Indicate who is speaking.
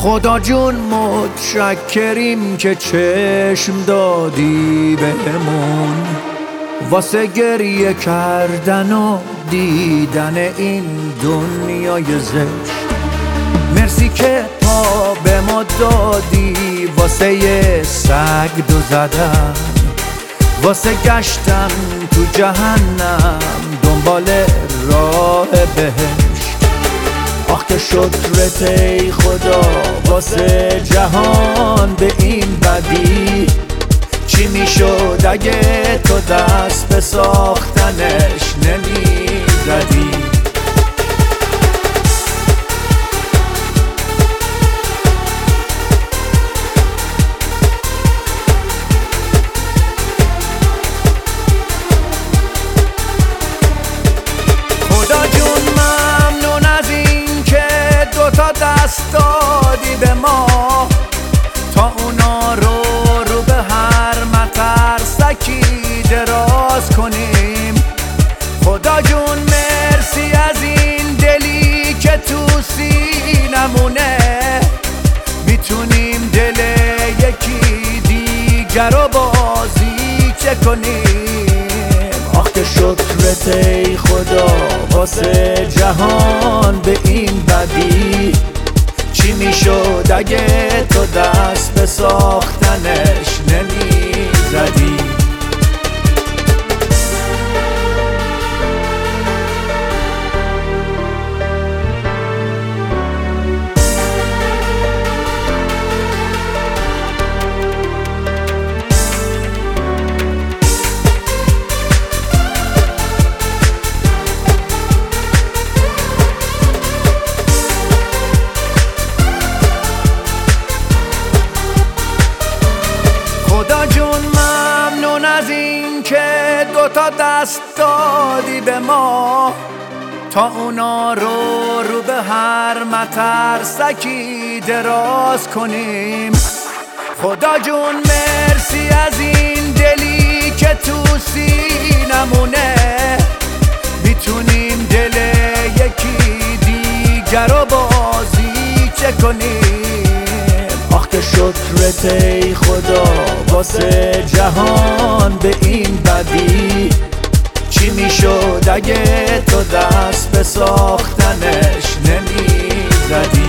Speaker 1: خدا جون متشکریم که چشم دادی بهمون واسه گریه کردن و دیدن این دنیای زشت. مرسی که پا به ما دادی واسه یه سگ دو زدن، واسه گشتن تو جهنم دنبال راه بهشت. آخ که شکرت ای خدا واسه جهان به این بدی. چی میشد اگه تو دست به ساختنش نمیزدی؟ خدا جون ممنون از این که دوتا دست دادی به ما تا اونا رو به هر مترسکی دراز کنیم. خدا جون مرسی از این دلی که تو سینمونه میتونیم دل یکی دیگر رو بازی چه کنیم. آخ که شکرت ای خدا واسه جهان به این بدی. چی میشد اگه تو دست به ساختنش نمیزدی؟ خدا جون ممنون از این که دوتا دست دادی به ما تا اونا رو به هر مترسکی دراز کنیم. خدا جون مرسی از این دلی که تو سینمونه میتونیم دل یکی دیگر رو بازی چه کنیم. آخ که شکرت ای خدا واسه جهان به این بدی. چی میشد اگه تو دست به ساختنش نمیزدی؟